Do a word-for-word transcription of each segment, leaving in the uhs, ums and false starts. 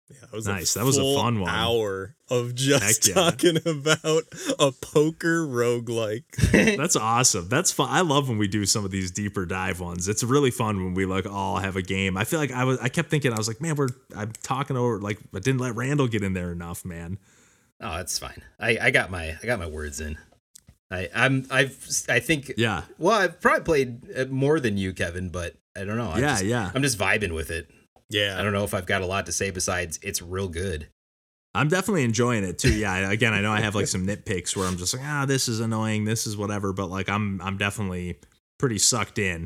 Yeah, that was nice. A that was a full fun one. Hour of just yeah. talking about a poker roguelike. That's awesome. That's fun. I love when we do some of these deeper dive ones. It's really fun when we like all have a game. I feel like I was. I kept thinking I was like, man, we're. I'm talking over like I didn't let Randall get in there enough, man. Oh, that's fine. I, I got my I got my words in. I I'm I've I think yeah. Well, I've probably played more than you, Kevin, but I don't know. I'm yeah, just, yeah. I'm just vibing with it. Yeah. I don't know if I've got a lot to say besides it's real good. I'm definitely enjoying it too. Yeah. Again, I know I have like some nitpicks where I'm just like, ah, this is annoying. This is whatever. But like, I'm I'm definitely pretty sucked in.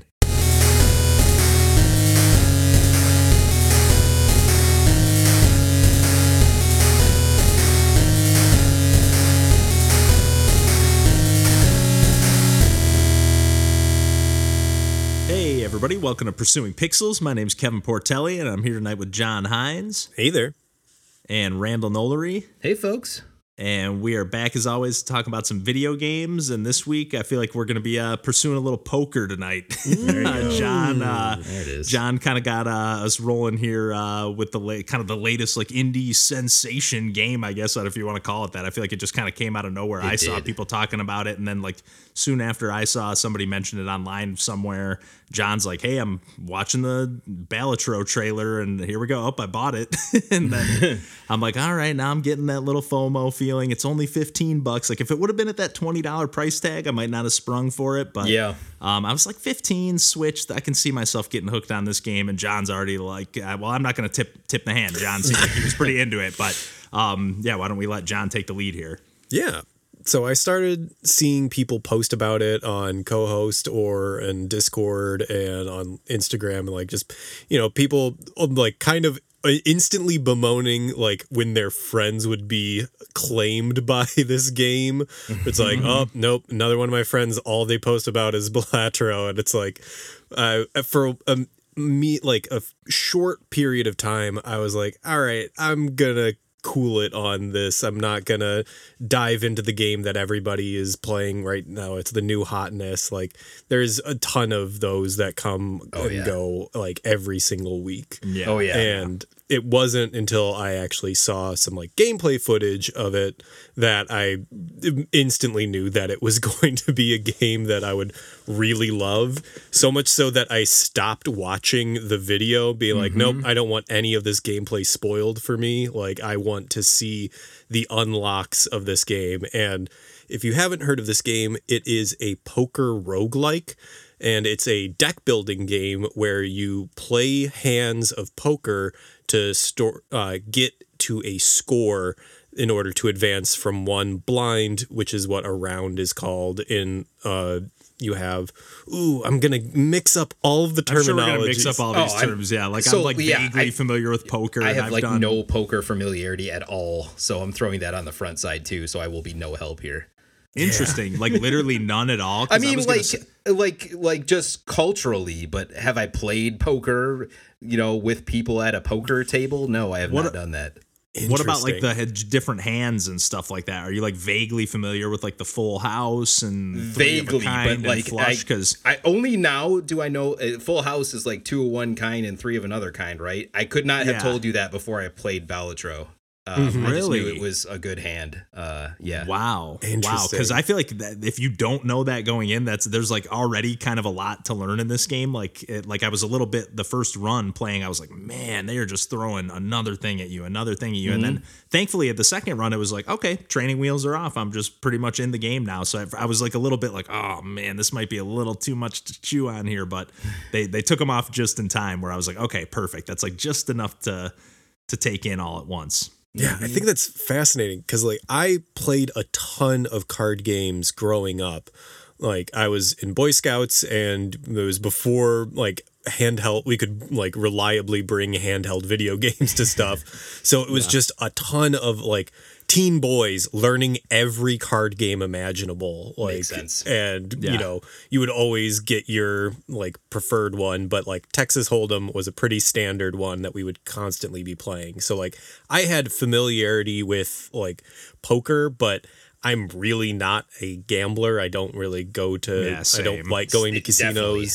Hey everybody, welcome to Pursuing Pixels. My name's Kevin Portelli, and I'm here tonight with John Hines. Hey there. And Randall Nolery. Hey folks. And we are back as always talking about some video games. And this week, I feel like we're going to be uh, pursuing a little poker tonight. uh, John, uh, there it is. John kind of got uh, us rolling here uh, with the la- kind of the latest like indie sensation game, I guess, if you want to call it that. I feel like it just kind of came out of nowhere. It I did. saw people talking about it, and then like soon after, I saw somebody mention it online somewhere. John's like, "Hey, I'm watching the Balatro trailer, and here we go. Oh, I bought it." And then I'm like, "All right, now I'm getting that little FOMO feeling. It's only fifteen bucks. Like if it would have been at that twenty dollars price tag, I might not have sprung for it. But yeah, um, I was like fifteen switched. I can see myself getting hooked on this game." And John's already like, uh, "Well, I'm not going to tip tip the hand." John seemed like he was pretty into it, but um, yeah, why don't we let John take the lead here? Yeah. So I started seeing people post about it on co-host or in Discord and on Instagram, and like just, you know, people like kind of instantly bemoaning like when their friends would be claimed by this game. It's like, oh nope, another one of my friends, all they post about is Balatro, and it's like uh, for um, me like a short period of time I was like, all right, I'm gonna cool it on this. I'm not gonna dive into the game that everybody is playing right now. It's the new hotness. Like there's a ton of those that come oh, and yeah. go like every single week. Yeah. Oh yeah. And it wasn't until I actually saw some like gameplay footage of it that I instantly knew that it was going to be a game that I would really love. So much so that I stopped watching the video, being like, mm-hmm. nope, I don't want any of this gameplay spoiled for me. Like I want to see the unlocks of this game. And if you haven't heard of this game, it is a poker roguelike. And it's a deck building game where you play hands of poker to store, uh, get to a score in order to advance from one blind, which is what a round is called. In uh, you have, ooh, I'm gonna mix up all of the terminology. I'm sure we're gonna mix up all these oh, terms. I'm, yeah, like so, I'm like yeah, vaguely I, familiar with poker. I and have I've like done... no poker familiarity at all, so I'm throwing that on the front side too. So I will be no help here. Interesting. Yeah. Like literally none at all. I mean, I like, say- like, like just culturally, but have I played poker, you know, with people at a poker table? No, I have what, not done that. What about like the different hands and stuff like that? Are you like vaguely familiar with like the full house and vaguely, but like flush? I, Because I only now do I know uh, full house is like two of one kind and three of another kind, right? I could not have yeah. told you that before I played Balatro. Um, mm-hmm. I just really? knew it was a good hand. Uh, yeah. Wow. Wow. Because I feel like that if you don't know that going in, that's there's like already kind of a lot to learn in this game. Like, it, like I was a little bit the first run playing. I was like, man, they are just throwing another thing at you, another thing at you, mm-hmm. and then thankfully at the second run, it was like, okay, training wheels are off. I'm just pretty much in the game now. So I, I was like a little bit like, oh man, this might be a little too much to chew on here, but they they took them off just in time. Where I was like, okay, perfect. That's like just enough to to take in all at once. Yeah, I think that's fascinating because like I played a ton of card games growing up. Like I was in Boy Scouts, and it was before like handheld we could like reliably bring handheld video games to stuff. So it was yeah. just a ton of like teen boys learning every card game imaginable. Like, makes sense. And yeah. you know, you would always get your like preferred one, but like Texas Hold'em was a pretty standard one that we would constantly be playing. So like I had familiarity with like poker, but I'm really not a gambler. I don't really go to yeah, I don't like going to casinos.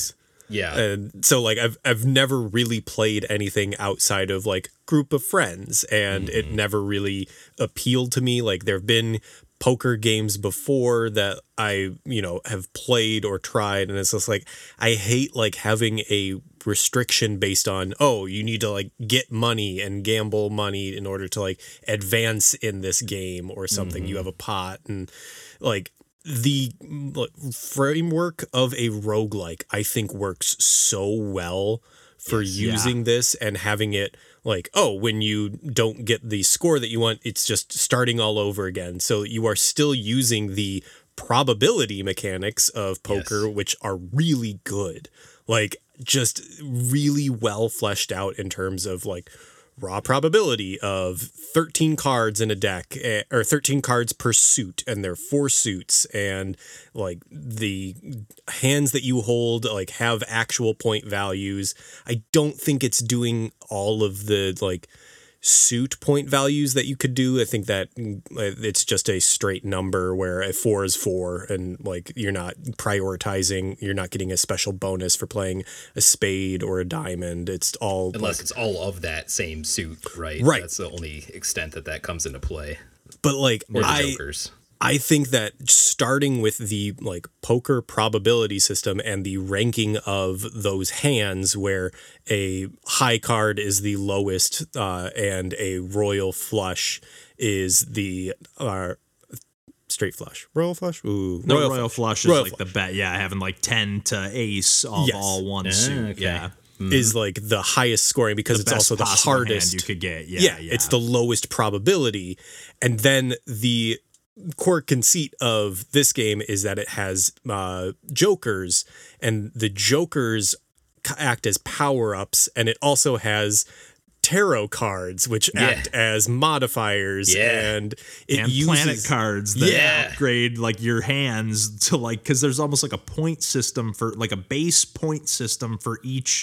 Yeah. And so like I've I've never really played anything outside of like group of friends, and mm-hmm. it never really appealed to me. Like there've been poker games before that I, you know, have played or tried, and it's just like I hate like having a restriction based on, oh, you need to like get money and gamble money in order to like advance in this game or something. Mm-hmm. You have a pot, and like the framework of a roguelike I think works so well for yes, using yeah. this and having it like, oh, when you don't get the score that you want, it's just starting all over again. So you are still using the probability mechanics of poker, yes. which are really good. Like just really well fleshed out in terms of like raw probability of thirteen cards in a deck, or thirteen cards per suit, and there are four suits, and like the hands that you hold like have actual point values. I don't think it's doing all of the like suit point values that you could do. I think that it's just a straight number where a four is four, and like you're not prioritizing, you're not getting a special bonus for playing a spade or a diamond. It's all unless like, it's all of that same suit, right? Right. That's the only extent that that comes into play. But like or the I, jokers. I think that starting with the like poker probability system and the ranking of those hands, where a high card is the lowest uh, and a royal flush is the uh, straight flush. Royal flush? Ooh, no, royal, royal flush, flush is royal like flush. the bet. Yeah, having like ten to ace of yes. all one ah, suit. Okay. Yeah. Mm-hmm. Is like the highest scoring because the it's also the hardest you could get. Yeah, yeah, yeah, it's the lowest probability. And then the core conceit of this game is that it has uh, jokers, and the jokers act as power-ups, and it also has tarot cards which yeah. act as modifiers, yeah. and it and uses planet cards that yeah. upgrade like your hands to like, because there's almost like a point system for like a base point system for each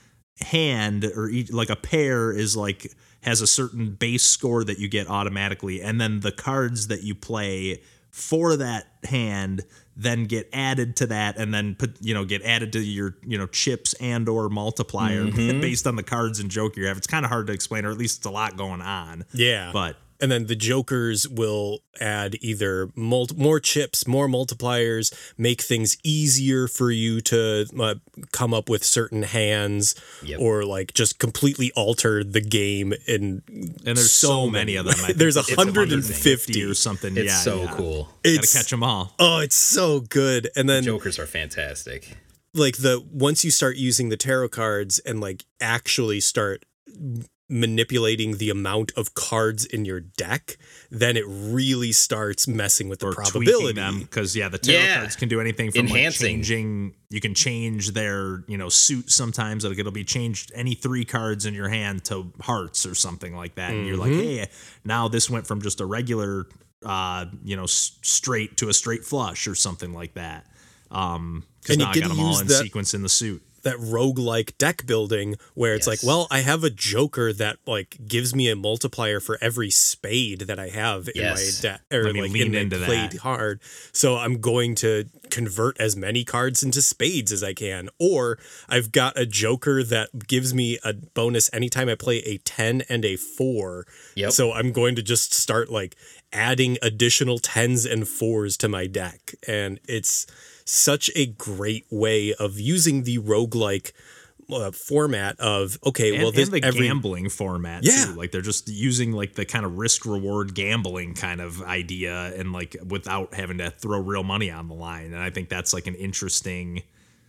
hand, or each, like a pair is like has a certain base score that you get automatically, and then the cards that you play for that hand then get added to that, and then put, you know, get added to your, you know, chips and or multiplier mm-hmm. based on the cards and joker you have. It's kind of hard to explain, or at least it's a lot going on. Yeah. But and then the jokers will add either multi- more chips, more multipliers, make things easier for you to uh, come up with certain hands, yep. or like just completely alter the game. And, and there's so, so many, many of them. I think there's one hundred fifty or something. It's yeah, so yeah. cool. It's, Gotta catch them all. Oh, it's so good. And then the jokers are fantastic. Like the once you start using the tarot cards and like actually start manipulating the amount of cards in your deck, then it really starts messing with the or probability. them, because yeah, the tarot yeah. cards can do anything from enhancing. Like changing. You can change their, you know, suit sometimes. Like it'll be changed any three cards in your hand to hearts or something like that, and mm-hmm. you're like, hey, now this went from just a regular, uh, you know, s- straight to a straight flush or something like that. Um, because now I got them all in that- sequence in the suit. That roguelike deck building where it's yes. like, well, I have a joker that like gives me a multiplier for every spade that I have in yes. my deck, or Let me like lean in into played that. hard. So I'm going to convert as many cards into spades as I can. Or I've got a joker that gives me a bonus anytime I play a ten and a four. Yep. So I'm going to just start like adding additional tens and fours to my deck. And it's such a great way of using the roguelike uh, format of, okay, and, well, this and the every, gambling format yeah. too. Like they're just using like the kind of risk reward gambling kind of idea, and like without having to throw real money on the line. And I think that's like an interesting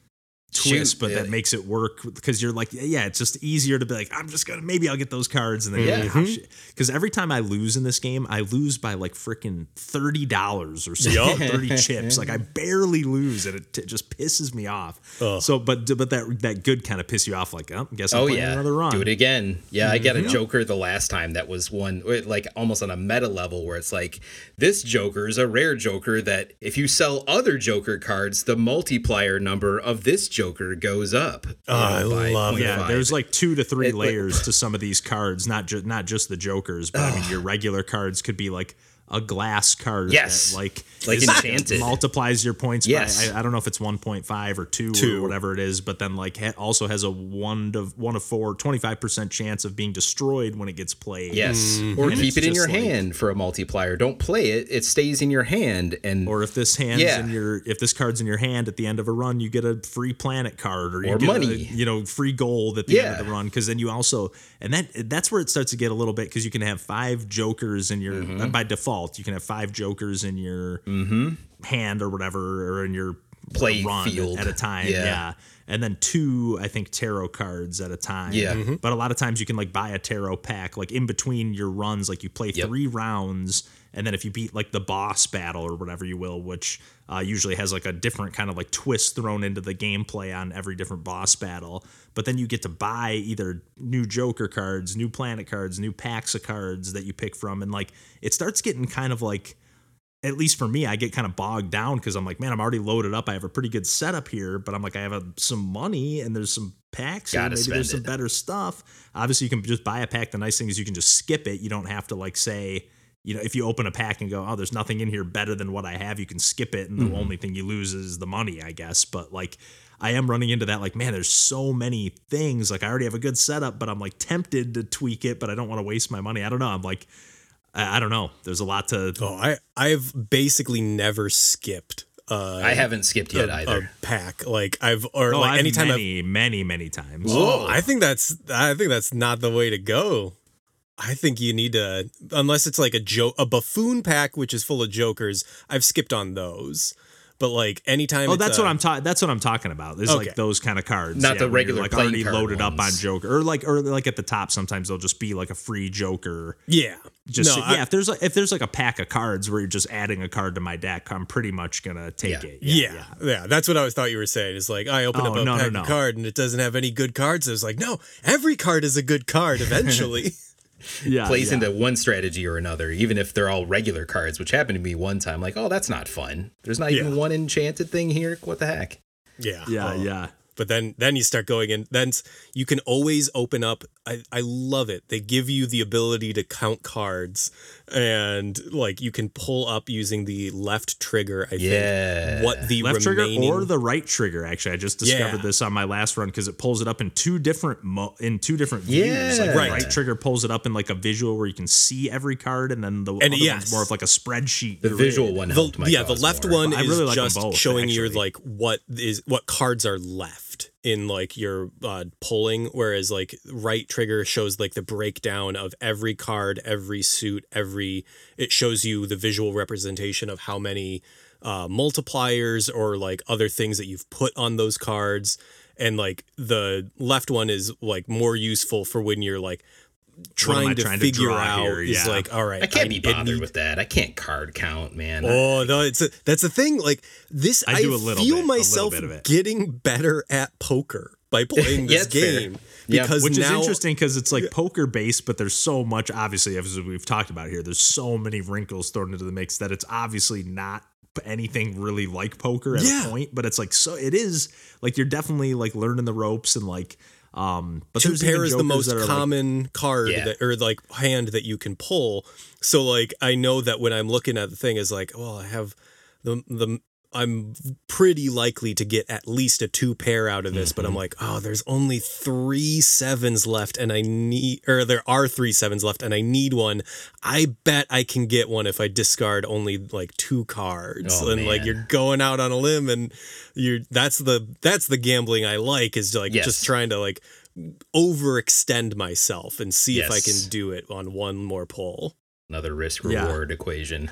twist, Shoot, but yeah. that makes it work because you're like, yeah, it's just easier to be like, I'm just gonna, maybe I'll get those cards, and then yeah, because every time I lose in this game, I lose by like freaking thirty dollars or something, yep. thirty chips. Like I barely lose, and it, it just pisses me off. Ugh. So, but but that that good kind of piss you off. Like, oh, I guess I'll oh play yeah, another run. Do it again. Yeah, I got a mm-hmm. joker the last time that was one like almost on a meta level where it's like, this joker is a rare joker that if you sell other joker cards, the multiplier number of this joker goes up. Up, oh, I love it. Yeah, there's like two to three it, layers like, to some of these cards, not just not just the jokers, but uh, I mean your regular cards could be like a glass card. Yes. That, like, Like is- enchanted. multiplies your points. Yes. By, I, I don't know if it's one point five or two, Two. or whatever it is, but then like ha- also has a one to one of four, twenty-five percent chance of being destroyed when it gets played. Yes. Or And keep it's it in just your like- hand for a multiplier. Don't play it. It stays in your hand. And Or if this hand's Yeah. in your, if this card's in your hand at the end of a run, you get a free planet card, or you Or get money. a, you know, free gold at the end Yeah. of the run. Because then you also, and that that's where it starts to get a little bit, because you can have five jokers in your Mm-hmm. uh, by default. You can have five jokers in your hand or whatever, or in your Play run field. at a time. Yeah. Yeah. And then two, I think, tarot cards at a time. Yeah. Mhm. But a lot of times you can like buy a tarot pack, like in between your runs, like you play Yep. three rounds, and then if you beat like the boss battle or whatever you will, which uh, usually has like a different kind of like twist thrown into the gameplay on every different boss battle. But then you get to buy either new Joker cards, new Planet cards, new packs of cards that you pick from, and like it starts getting kind of like, at least for me, I get kind of bogged down because I'm like, man, I'm already loaded up. I have a pretty good setup here, but I'm like, I have a, some money and there's some packs here. Gotta Maybe spend there's some it. better stuff. Obviously, you can just buy a pack. The nice thing is you can just skip it. You don't have to like say, you know, if you open a pack and go, oh, there's nothing in here better than what I have, you can skip it. And the Mm-hmm. only thing you lose is the money, I guess. But like, I am running into that, like, man, there's so many things. Like, I already have a good setup, but I'm like tempted to tweak it, but I don't want to waste my money. I don't know. I'm like, I, I don't know. There's a lot to. Oh, I I've basically never skipped uh, I haven't skipped yet a, either. a pack. Like I've or Oh, like I've anytime I've many, many, many times. Oh, I think that's I think that's not the way to go. I think you need to, unless it's like a joke, a buffoon pack which is full of jokers. I've skipped on those, but like anytime. Oh, it's that's a- what I'm talking. That's what I'm talking about. There's Okay. like those kind of cards, Not the where you're, regular like playing already card loaded up on ones. Joker, or like, or like at the top. Sometimes they'll just be like a free Joker. Yeah, Just no, yeah. I- if there's like, if there's like a pack of cards where you're just adding a card to my deck, I'm pretty much gonna take Yeah. it. yeah, yeah, That's what I was thought you were saying. Is like I open Oh, up a no, no, pack no. of card and it doesn't have any good cards. It's like no, every card is a good card eventually. yeah. Plays yeah. into one strategy or another, even if they're all regular cards, which happened to me one time. Like, oh, that's not fun. There's not even Yeah. one enchanted thing here. What the heck? yeah, Yeah, Oh. yeah. But then, then you start going in. Then s- you can always open up. I, I love it. They give you the ability to count cards, and like you can pull up using the left trigger. I Yeah. think what the Left remaining trigger or the right trigger. Actually, I just discovered Yeah. this on my last run because it pulls it up in two different mo- in two different views. Yeah. Like the Right. right trigger pulls it up in like a visual where you can see every card, and then the And other yes. one's more of like a spreadsheet. The grid. visual one the, helped my yeah the cause left more. one I is really like them just both, showing you actually. like what is what cards are left in like your uh, pulling, whereas like right trigger shows like the breakdown of every card, every suit, every it shows you the visual representation of how many uh, multipliers or like other things that you've put on those cards. And like the left one is like more useful for when you're like What am I trying to trying to figure draw out here? is Yeah. like all right I can't be it bothered need- with that. I can't card count, man. Oh no, it's a, that's the thing. Like this, I, I do a little feel bit, a little myself bit of it. getting better at poker by playing Yeah, this it's fair. game Yeah. because Which now, is interesting because it's like poker based, but there's so much, obviously, as we've talked about here, there's so many wrinkles thrown into the mix that it's obviously not anything really like poker at Yeah. a point, but it's like, so it is like you're definitely like learning the ropes and like, um, but two there's even pair is the jokers most that are, like, common card Yeah. that, or like hand that you can pull. So like I know that when I'm looking at the thing is like, well, I have the the I'm pretty likely to get at least a two pair out of this, but I'm like, oh, there's only three sevens left and I need, or there are three sevens left and I need one. I bet I can get one if I discard only like two cards. Oh, and like man. you're going out on a limb and you're, that's the, that's the gambling I like is like Yes. just trying to like overextend myself and see if I Yes. can do it on one more pull. Another risk Yeah. reward equation.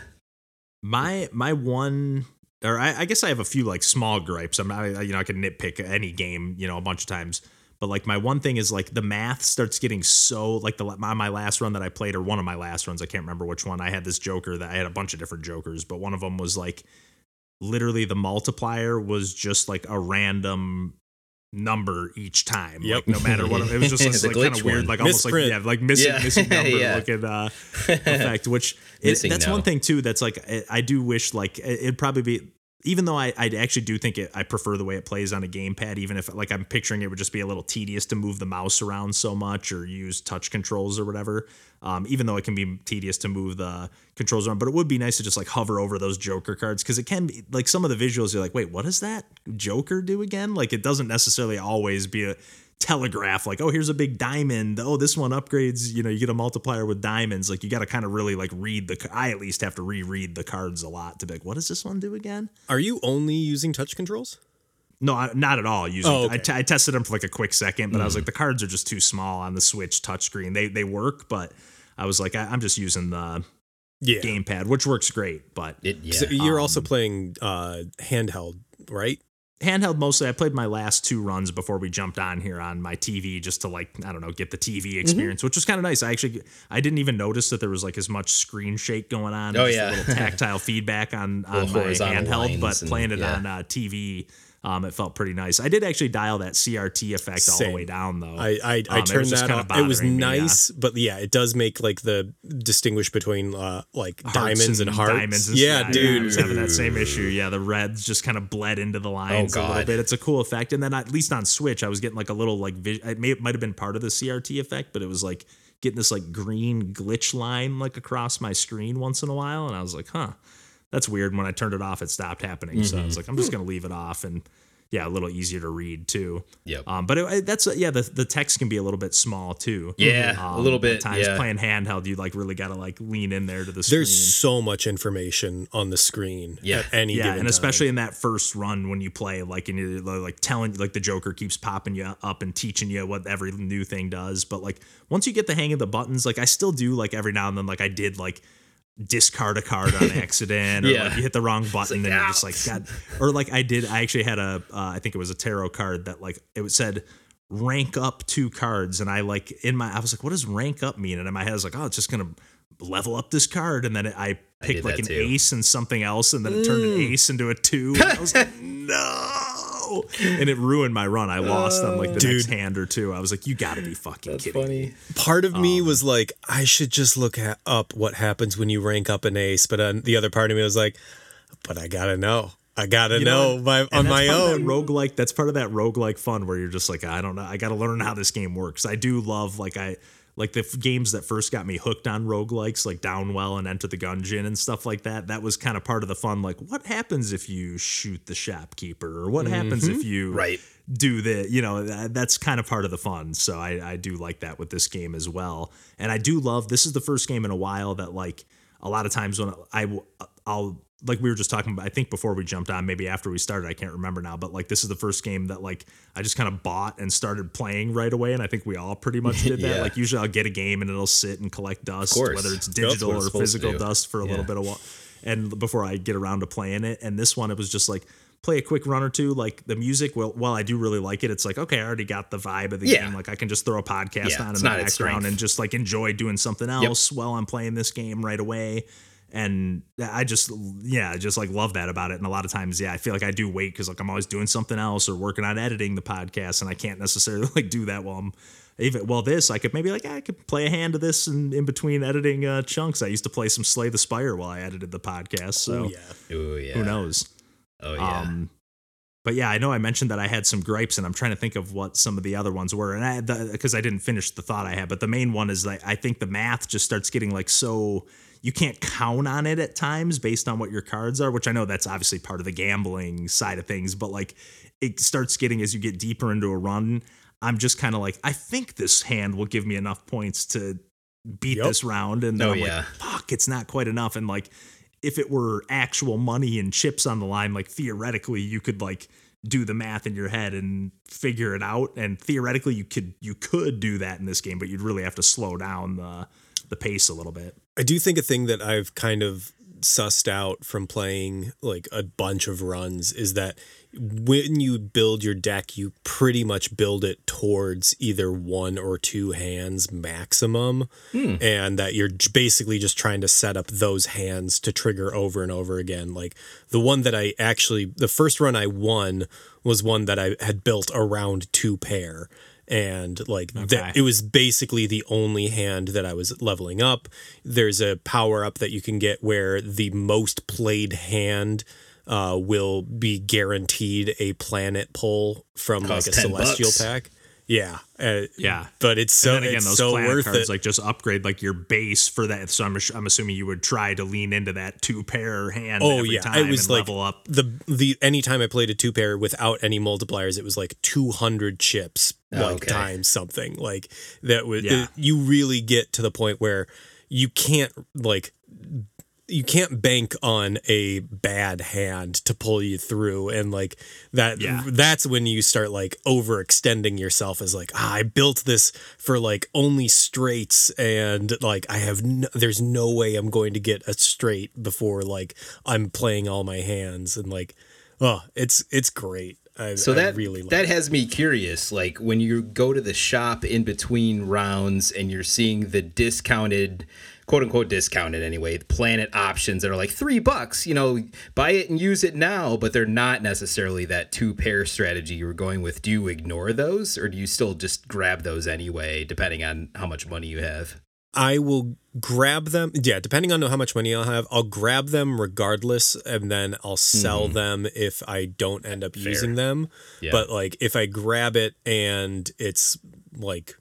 My my one, or I, I guess I have a few like small gripes. I'm not, you know, I can nitpick any game, you know, a bunch of times. But like my one thing is like the math starts getting so like the my, my last run that I played, or one of my last runs, I can't remember which one. I had this Joker that I had a bunch of different Jokers, but one of them was like literally the multiplier was just like a random number each time. Yep. Like no matter what, it was just this, The like kind glitch of weird, one. like almost like Misprint. yeah, like missing Yeah. missing number Yeah. looking uh, effect. Which it, Missing that's no. one thing too. That's like I, I do wish like it- it'd probably be even though I, I actually do think it, I prefer the way it plays on a gamepad, even if like I'm picturing it would just be a little tedious to move the mouse around so much or use touch controls or whatever. Um, even though it can be tedious to move the controls around, but it would be nice to just like hover over those Joker cards because it can be like some of the visuals you're like, wait, what does that Joker do again? Like it doesn't necessarily always be a telegraph like, oh, here's a big diamond, oh, this one upgrades, you know, you get a multiplier with diamonds. Like you got to kind of really like read the I at least have to reread the cards a lot to be like, what does this one do again? Are you only using touch controls? No, I, not at all. Using oh, okay. I, t- I tested them for like a quick second, but mm. I was like, the cards are just too small on the Switch touchscreen. They they work, but I was like, I, I'm just using the yeah. gamepad, which works great. But it, yeah. so you're um, also playing uh, handheld, right? Handheld mostly. I played my last two runs before we jumped on here on my T V just to like, I don't know, get the T V experience, mm-hmm. which was kind of nice. I actually, I didn't even notice that there was like as much screen shake going on. Oh, just yeah. a little tactile feedback on, on my handheld, but playing and, it yeah. on uh, T V, um, it felt pretty nice. I did actually dial that C R T effect Same. all the way down though. I I, I um, turned that off. It was nice, me, yeah. but yeah, it does make like the distinguish between uh, like hearts diamonds and, and hearts. Diamonds and yeah, stuff. dude, I was having that same issue. Yeah, the reds just kind of bled into the lines oh, a little bit. It's a cool effect. And then at least on Switch, I was getting like a little like vis- it may it might have been part of the C R T effect, but it was like getting this like green glitch line like across my screen once in a while, and I was like, huh, that's weird. When I turned it off, it stopped happening. Mm-hmm. So I was like, I'm just gonna leave it off and. Yeah, a little easier to read too. Yep. Um, but it, that's yeah, the the text can be a little bit small too. Yeah, um, a little bit. At times yeah. playing handheld, you like really got to like lean in there to the screen. There's so much information on the screen yeah. at any yeah, given and especially time. in that first run when you play, like and you're like telling like the Joker keeps popping you up and teaching you what every new thing does. But like once you get the hang of the buttons, like I still do like every now and then, like I did like. discard a card on accident or yeah. like you hit the wrong button like, and you're just like God. Or like I did I actually had a uh, I think it was a tarot card that like it said rank up two cards and I like in my I was like what does rank up mean and in my head I was like oh it's just gonna level up this card and then it, I picked I like an too. ace and something else and then it turned mm. an ace into a two and I was like no and it ruined my run. I lost on like the Dude. next hand or two. I was like you gotta be fucking That's kidding funny. me. Part of me um, was like I should just look at, up what happens when you rank up an ace, but uh, the other part of me was like but I gotta know I gotta you know, know by, on my own. Roguelike, that's part of that roguelike fun where you're just like, I don't know. I got to learn how this game works. I do love like I like the f- games that first got me hooked on roguelikes, like Downwell and Enter the Gungeon and stuff like that. That was kind of part of the fun. Like, what happens if you shoot the shopkeeper, or what mm-hmm. happens if you right. do the, you know, that, that's kind of part of the fun. So I, I do like that with this game as well. And I do love, this is the first game in a while that like a lot of times when I, I'll, like we were just talking about, I think before we jumped on, maybe after we started, I can't remember now, but like this is the first game that like I just kind of bought and started playing right away. And I think we all pretty much did that. yeah. Like usually I'll get a game and it'll sit and collect dust, whether it's digital or physical dust for a yeah. little bit of while. And before I get around to playing it. And this one, it was just like play a quick run or two. Like the music, well, while I do really like it, it's like, okay, I already got the vibe of the yeah. game. Like I can just throw a podcast yeah, on in the background and just like enjoy doing something else yep. while I'm playing this game right away. And I just, yeah, just like love that about it. And a lot of times, yeah, I feel like I do wait because like I'm always doing something else or working on editing the podcast, and I can't necessarily like do that while I'm even. Well, this I could maybe like I could play a hand of this in, in between editing uh, chunks. I used to play some Slay the Spire while I edited the podcast. So Ooh, yeah. Ooh, yeah. who knows? Oh yeah. Um, But yeah, I know I mentioned that I had some gripes, and I'm trying to think of what some of the other ones were, and I because I didn't finish the thought I had. But the main one is like I think the math just starts getting like so you can't count on it at times based on what your cards are, which I know that's obviously part of the gambling side of things. But like it starts getting as you get deeper into a run, I'm just kind of like I think this hand will give me enough points to beat yep. this round, and then oh, I'm yeah. like, fuck, it's not quite enough, and like. If it were actual money and chips on the line, like theoretically you could like do the math in your head and figure it out. And theoretically you could, you could do that in this game, but you'd really have to slow down the, the pace a little bit. I do think a thing that I've kind of sussed out from playing like a bunch of runs is that when you build your deck, you pretty much build it towards either one or two hands maximum. Hmm. And that you're basically just trying to set up those hands to trigger over and over again. Like the one that I actually, the first run I won was one that I had built around two pair. And like okay. that, it was basically the only hand that I was leveling up. There's a power up that you can get where the most played hand uh, will be guaranteed a planet pull from Cost like a celestial bucks. pack. Yeah, uh, Yeah. but it's so And then again, it's those so planet worth cards it. like just upgrade like your base for that. So I'm, I'm assuming you would try to lean into that two pair hand Oh every yeah, time it was and like level up. the the anytime I played a two pair without any multipliers, it was like two hundred chips, like Okay. times something like that. Was Yeah. it- you really get to the point where you can't like you can't bank on a bad hand to pull you through, and like that Yeah. that's when you start like overextending yourself as like, ah, I built this for like only straights, and like I have no, there's no way I'm going to get a straight before like I'm playing all my hands, and like oh it's it's great. I, So I that really love that it. has me curious. Like when you go to the shop in between rounds and you're seeing the discounted, quote unquote discounted anyway, planet options that are like three bucks. You know, buy it and use it now, but they're not necessarily that two pair strategy you were going with. Do you ignore those, or do you still just grab those anyway, depending on how much money you have? I will grab them. Yeah, depending on how much money I'll have, I'll grab them regardless, and then I'll sell them if I don't end up using them. Yeah. But like if I grab it and it's like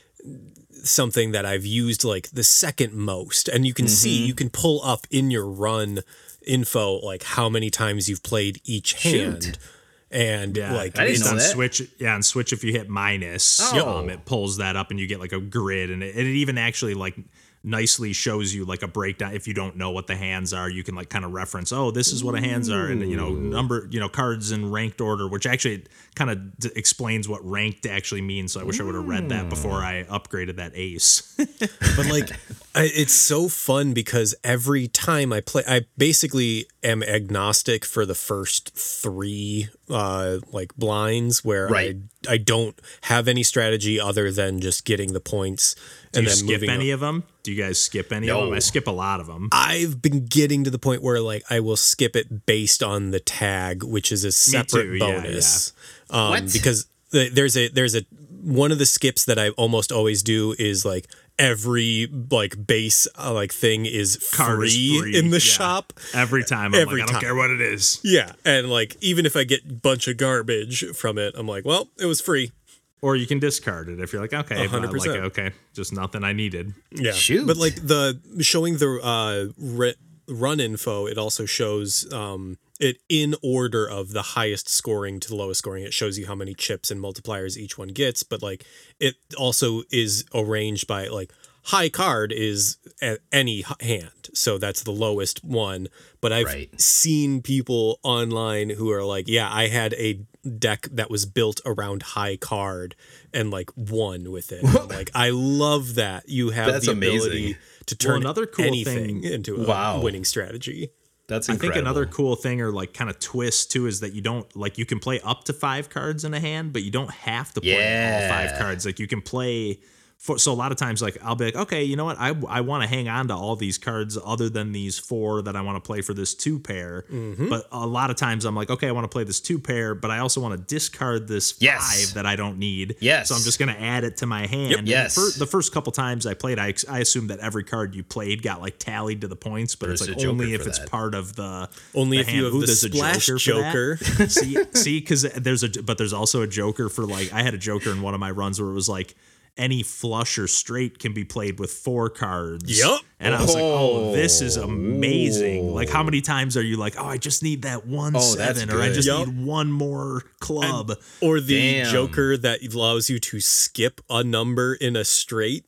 something that I've used like the second most, and you can see, you can pull up in your run info like how many times you've played each hand. Shoot. And Yeah, like I didn't based know on that. Switch, yeah, on Switch, if you hit minus, Oh. um, it pulls that up and you get like a grid, and it, it even actually like nicely shows you like a breakdown. If you don't know what the hands are, you can like kind of reference, oh, this is what a hands are, and you know number, you know cards in ranked order, which actually kind of d- explains what ranked actually means. So I wish I would have read that before I upgraded that ace. But like I, it's so fun because every time I play, I basically am agnostic for the first three uh like blinds where Right. I I don't have any strategy other than just getting the points Do and you then skip moving any on. of them? Do you guys skip any No. of them? I skip a lot of them. I've been getting to the point where like I will skip it based on the tag, which is a separate too, yeah, bonus. Um, What? because the, there's a there's a one of the skips that I almost always do is like every like base uh, like thing is Card free, is free, in the yeah. shop. Every time, I'm Every like, I don't time. care what it is. Yeah, and like even if I get a bunch of garbage from it, I'm like, well, it was free. Or you can discard it if you're like, okay, A hundred but, like, percent. okay, just nothing I needed. Yeah, Shoot. but like the showing the uh, re- run info, it also shows um, it in order of the highest scoring to the lowest scoring. It shows you how many chips and multipliers each one gets, but like it also is arranged by like high card is a- any h- hand, so that's the lowest one. But I've Right. seen people online who are like, yeah, I had a deck that was built around high card and like won with it. I'm like, I love that you have That's the amazing. ability to turn another cool anything thing- into a Wow. winning strategy. That's I incredible. think another cool thing or like kind of twist too is that you don't like you can play up to five cards in a hand, but you don't have to play Yeah. all five cards. Like you can play for so a lot of times like I'll be like, okay, you know what? I I want to hang on to all these cards other than these four that I want to play for this two pair. Mm-hmm. But a lot of times I'm like, okay, I want to play this two pair, but I also want to discard this five Yes. that I don't need. Yes. So I'm just gonna add it to my hand. And Yes. fir- the first couple times I played, I ex- I assumed that every card you played got like tallied to the points, but There's it's like a joker only if for it's that. part of the Only the if you hand. have Ooh, the there's a splash joker. for that. joker. see, see, because there's a but there's also a joker for like I had a joker in one of my runs where it was like any flush or straight can be played with four cards. Yup. And I was like, oh, this is amazing. Like, how many times are you like, oh, I just need that one Oh, that's seven, or I good. just Yup. need one more club. Or the Damn. joker that allows you to skip a number in a straight.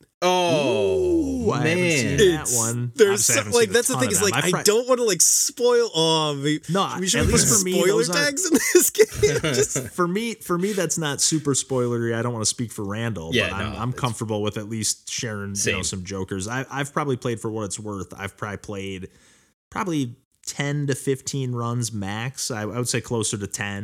Oh, Ooh, I haven't seen man. that It's- one. There's Obviously, I some, haven't like seen a that's the ton thing of is them. like I I fri- don't want to like spoil. Oh, we, No, we should at put least for me, spoiler those aren't- tags in this game. Just for me, for me, that's not super spoilery. I don't want to speak for Randall, Yeah, but I'm, no, I'm it's- comfortable with at least sharing you know, Same. some jokers. I, I've probably played for what it's worth. I've probably played probably ten to fifteen runs max. I, I would say closer to ten.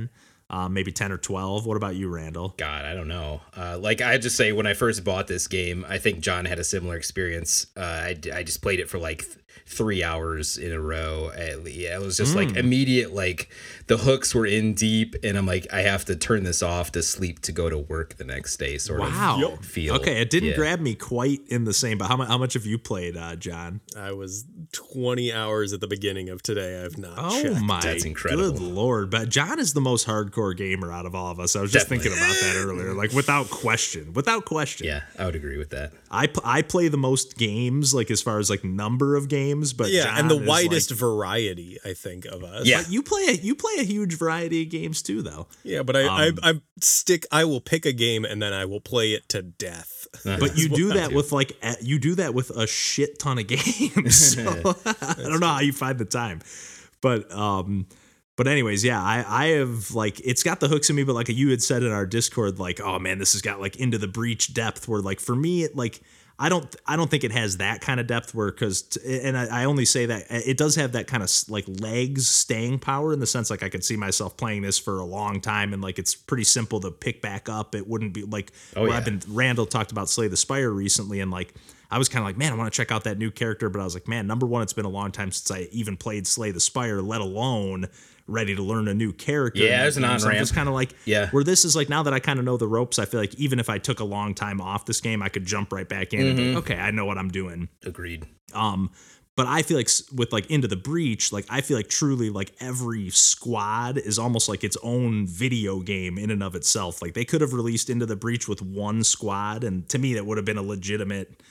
uh, maybe ten or twelve. What about you, Randall? God, I don't know. Uh, like I just say, when I first bought this game, I think John had a similar experience. Uh, I, I just played it for like th- three hours in a row. I, yeah, it was just mm. like immediate, like the hooks were in deep, and I'm like, I have to turn this off to sleep to go to work the next day. Sort wow. of feel. Okay, it didn't yeah. grab me quite in the same. But how, how much have you played, uh, John? I was twenty hours at the beginning of today. I've not. Oh checked. my, that's incredible. Good lord! But John is the most hardcore gamer out of all of us. I was just Definitely. thinking about that earlier, like without question, without question. Yeah, I would agree with that. I I play the most games, like as far as like number of games, but yeah, John and the is widest like, variety, I think, of us. Yeah, but you play a, you play a huge variety of games too, though. Yeah, but I, Um, I I stick. I will pick a game and then I will play it to death. But you do that with like a- you do that with a shit ton of games. So I don't know how you find the time, but um, but anyways, yeah, I I have like it's got the hooks in me, but like you had said in our Discord, like oh man, this has got like Into the Breach depth where like for me it like. I don't. I don't think it has that kind of depth where, because, and I, I only say that it does have that kind of like legs staying power in the sense like I could see myself playing this for a long time and like it's pretty simple to pick back up. It wouldn't be like oh, where yeah. I've been. Randall talked about Slay the Spire recently, and like I was kind of like, man, I want to check out that new character, but I was like, man, number one, it's been a long time since I even played Slay the Spire, let alone ready to learn a new character. Yeah, there's an on so I'm ramp. just kind of like, Yeah. where this is like now that I kind of know the ropes, I feel like even if I took a long time off this game, I could jump right back in and be like, okay, I know what I'm doing. Agreed. Um, but I feel like s- with like Into the Breach, like I feel like truly like every squad is almost like its own video game in and of itself. Like they could have released Into the Breach with one squad, and to me that would have been a legitimate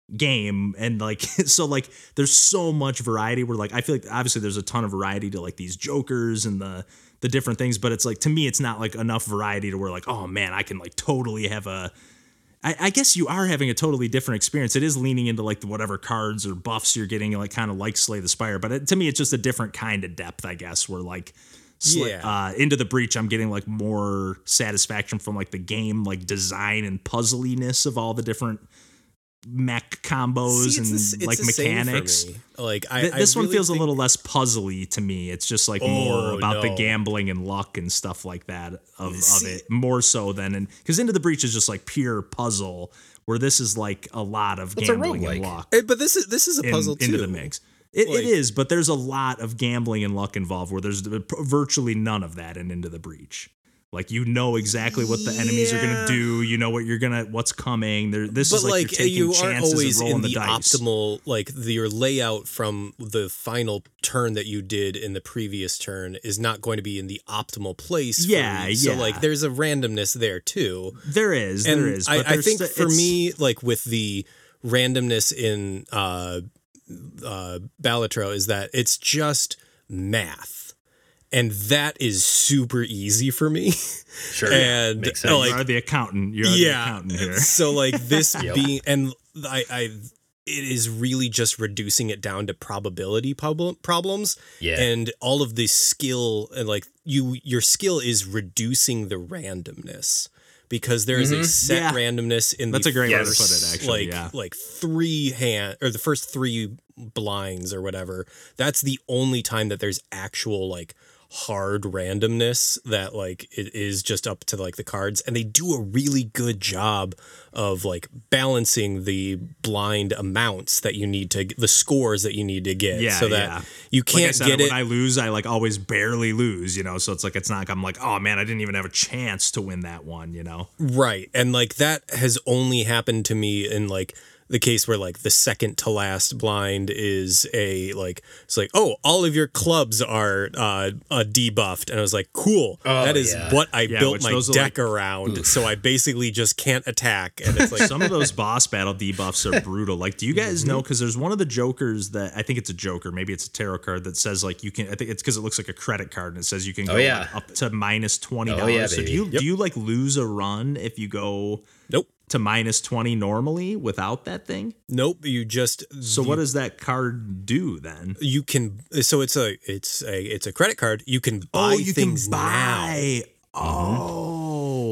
game. And like so like there's so much variety where like I feel like obviously there's a ton of variety to like these jokers and the the different things, but it's like to me it's not like enough variety to where like oh man I can like totally have a I, I guess you are having a totally different experience. It is leaning into like the whatever cards or buffs you're getting, like kind of like Slay the Spire, but it, to me it's just a different kind of depth, I guess, where like Sl- Yeah. uh, Into the Breach I'm getting like more satisfaction from like the game like design and puzzliness of all the different mech combos See, it's and the s- it's like the same for mechanics. me. Like I, Th- I this one really feels think- a little less puzzly to me. It's just like Oh, more about the no. gambling and luck and stuff like that of, of See- it, more so than and because Into the Breach is just like pure puzzle, where this is like a lot of It's a gambling and roguelike. luck Eh, But this is this is a in- puzzle too. into the mix. It, Like- it is, but there's a lot of gambling and luck involved where there's virtually none of that in Into the Breach. Like you know exactly what the enemies are Yeah. gonna do. You know what you're gonna what's coming. There, this But is like, like, you're taking you aren't chances always and rolling in the, the, dice. optimal like the, your layout from the final turn that you did in the previous turn is not going to be in the optimal place. for Yeah, you. So yeah. like there's a randomness there too. There is, And there is. I, But I there's think st- for it's- me, like with the randomness in uh, uh, Balatro, is that it's just math, and that is super easy for me. Sure. yeah, and makes uh, sense. like, you are the accountant. You're the yeah. accountant here. So like this Yep. being, and I, I, it is really just reducing it down to probability problem problems. Yeah. And all of the skill and like you, your skill is reducing the randomness because there is a set Yeah. randomness in That's the a great way to Yes. put it, actually. like yeah. like three hand or the first three blinds or whatever. That's the only time that there's actual like hard randomness that like it is just up to like the cards, and they do a really good job of like balancing the blind amounts that you need to the scores that you need to get Yeah, so that yeah. you Like I can't said, get when it I lose, I like always barely lose, you know. So it's like it's not like I'm like, oh man, I didn't even have a chance to win that one, you know. right. And like that has only happened to me in like the case where like the second to last blind is a like it's like oh all of your clubs are uh, uh debuffed, and I was like cool, Oh, that is yeah. what I Yeah, built which my those are, deck like- around, so I basically just can't attack, and it's like Some of those boss battle debuffs are brutal. Like, do you guys know? Because there's one of the jokers that I think it's a joker, maybe it's a tarot card that says like you can. I think it's because it looks like a credit card and it says you can go yeah. like, up to minus twenty dollars. Oh, yeah, so do baby. you Yep. do you like lose a run if you go nope to minus twenty normally without that thing? nope you just So you, what does that card do then? you can so it's a it's a it's a credit card, you can buy things now. Oh,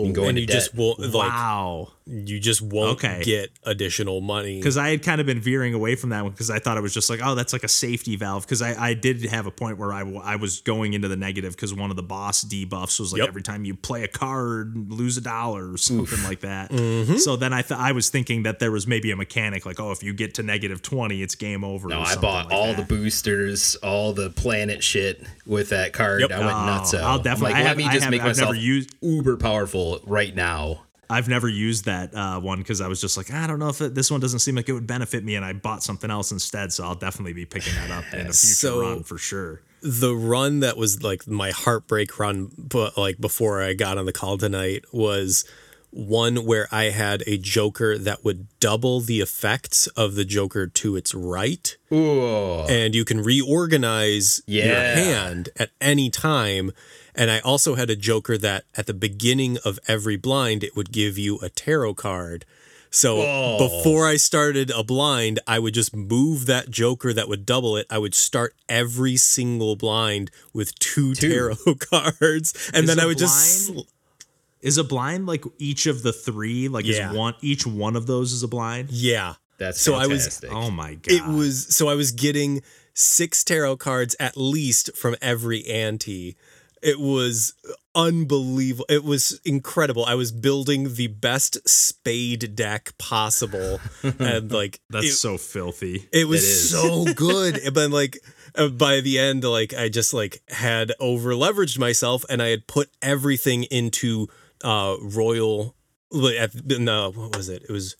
Oh, can go and into you debt. just won't like wow. you just won't Okay. get additional money. Because I had kind of been veering away from that one because I thought it was just like, oh, that's like a safety valve. Because I, I did have a point where I, w- I was going into the negative because one of the boss debuffs was like Yep. every time you play a card, lose a dollar or something like that. Mm-hmm. So then I th- I was thinking that there was maybe a mechanic like, oh, if you get to negative twenty, it's game over. No, or I something bought like all that. the boosters, all the planet shit with that card. Yep. I went Oh, nuts. I'll definitely- I'm like, I let me have- I just have- make I've myself never used- uber powerful right now. I've never used that uh, one because I was just like, I don't know if it, this one doesn't seem like it would benefit me, and I bought something else instead. So I'll definitely be picking that up in a future So- run for sure. The run that was like my heartbreak run, but like before I got on the call tonight, was one where I had a Joker that would double the effects of the Joker to its right. Ooh. And you can reorganize your Yeah. hand at any time. And I also had a Joker that at the beginning of every blind, it would give you a tarot card. So Whoa. before I started a blind, I would just move that Joker that would double it. I would start every single blind with two, Two. tarot cards. And Is then a I would just... blind- Is a blind like each of the three? Like Yeah. is one each one of those is a blind? Yeah. That's So I was- fantastic. Oh my god! It was... So I was getting six tarot cards at least from every ante. It was unbelievable. It was incredible. I was building the best spade deck possible. And like... That's it, so filthy. It was It is. so good. But like uh, by the end, like I just like had over leveraged myself, and I had put everything into uh royal. like, At, no, what was it? It was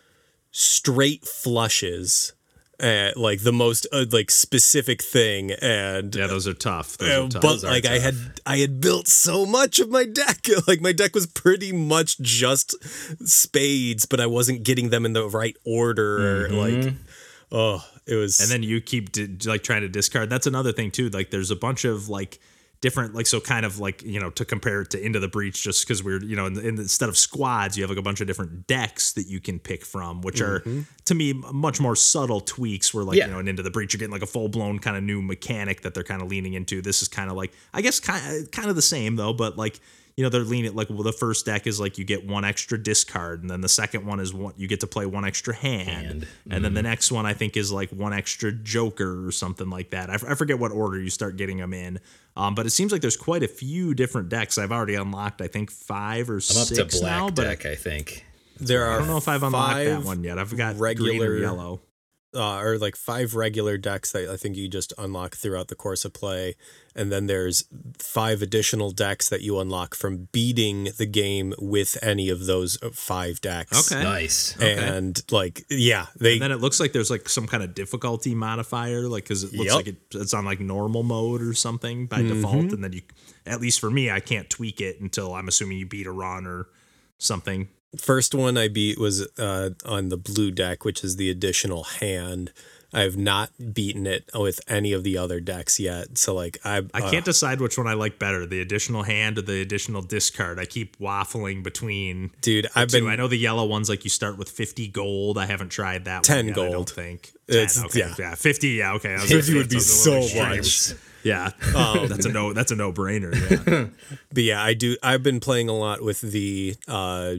straight flushes, uh, like the most uh, like specific thing, and. Yeah, those are tough. Those uh, are tough. but Those are like I tough. had I had built so much of my deck. Like my deck was pretty much just spades, but I wasn't getting them in the right order. Like oh, it was and then you keep di- like trying to discard. That's another thing too. Like there's a bunch of like different like so kind of like you know to compare it to Into the Breach just because we're you know in, in, instead of squads you have like a bunch of different decks that you can pick from which are to me much more subtle tweaks where like Yeah. you know in Into the Breach you're getting like a full blown kind of new mechanic that they're kind of leaning into. This is kind of like I guess kind of, kind of the same though, but like you know they're leaning like well the first deck is like you get one extra discard and then the second one is one you get to play one extra hand, Hand. and then the next one I think is like one extra Joker or something like that. I, f- I forget what order you start getting them in, um, but it seems like there's quite a few different decks. I've already unlocked I think five or I'm up six to black now, but deck, I think. there are I don't know if I've unlocked that five one yet. I've got regular green or yellow. uh, or like five regular decks that I think you just unlock throughout the course of play. And then there's five additional decks that you unlock from beating the game with any of those five decks. Okay. Nice. Okay. And like, yeah, they, And then it looks like there's like some kind of difficulty modifier, like because it looks Yep. like it, it's on like normal mode or something by default, and then you, at least for me, I can't tweak it until I'm assuming you beat a run or something. first one I beat was uh, on the blue deck, which is the additional hand. I have not beaten it with any of the other decks yet. So like I I uh, can't decide which one I like better, the additional hand or the additional discard. I keep waffling between. dude, the I've two. been I know the yellow one's like you start with fifty gold. I haven't tried that. ten one yet, I don't gold. think ten. It's- okay, yeah. yeah. fifty. Yeah, okay. I was gonna fifty say would it be sounds a little so extreme. much. Yeah, that's a no. That's a no brainer. Yeah. But yeah, I do. I've been playing a lot with the uh,